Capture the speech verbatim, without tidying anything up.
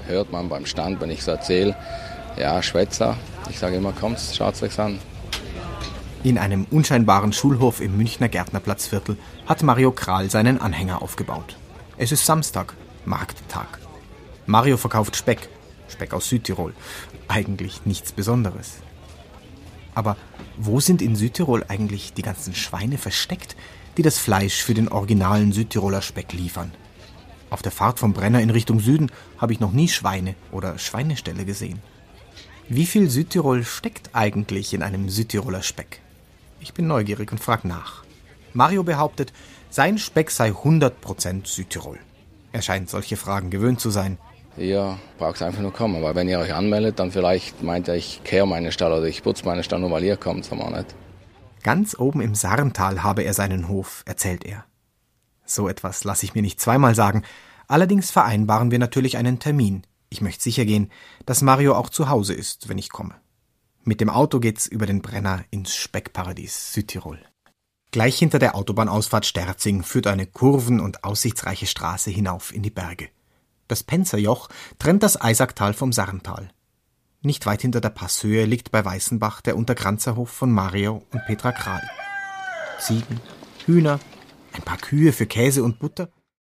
hört man beim Stand, wenn ich so erzähle, ja, Schwätzer. Ich sage immer, kommt, schaut's euch an. In einem unscheinbaren Schulhof im Münchner Gärtnerplatzviertel hat Mario Kral seinen Anhänger aufgebaut. Es ist Samstag, Markttag. Mario verkauft Speck, Speck aus Südtirol. Eigentlich nichts Besonderes. Aber wo sind in Südtirol eigentlich die ganzen Schweine versteckt, die das Fleisch für den originalen Südtiroler Speck liefern? Auf der Fahrt vom Brenner in Richtung Süden habe ich noch nie Schweine oder Schweineställe gesehen. Wie viel Südtirol steckt eigentlich in einem Südtiroler Speck? Ich bin neugierig und frage nach. Mario behauptet, sein Speck sei hundert Prozent Südtirol. Er scheint solche Fragen gewöhnt zu sein. Ihr braucht einfach nur kommen, weil wenn ihr euch anmeldet, dann vielleicht meint ihr, ich kehre meine Stall oder ich putze meine Stall, nur weil ihr kommt, haben wir nicht. Ganz oben im Sarntal habe er seinen Hof, erzählt er. So etwas lasse ich mir nicht zweimal sagen. Allerdings vereinbaren wir natürlich einen Termin. Ich möchte sicher gehen, dass Mario auch zu Hause ist, wenn ich komme. Mit dem Auto geht's über den Brenner ins Speckparadies Südtirol. Gleich hinter der Autobahnausfahrt Sterzing führt eine kurven- und aussichtsreiche Straße hinauf in die Berge. Das Penzerjoch trennt das Eisacktal vom Sarntal. Nicht weit hinter der Passhöhe liegt bei Weißenbach der Unterkranzerhof von Mario und Petra Kral. Ziegen, Hühner, ein paar Kühe für Käse und Butter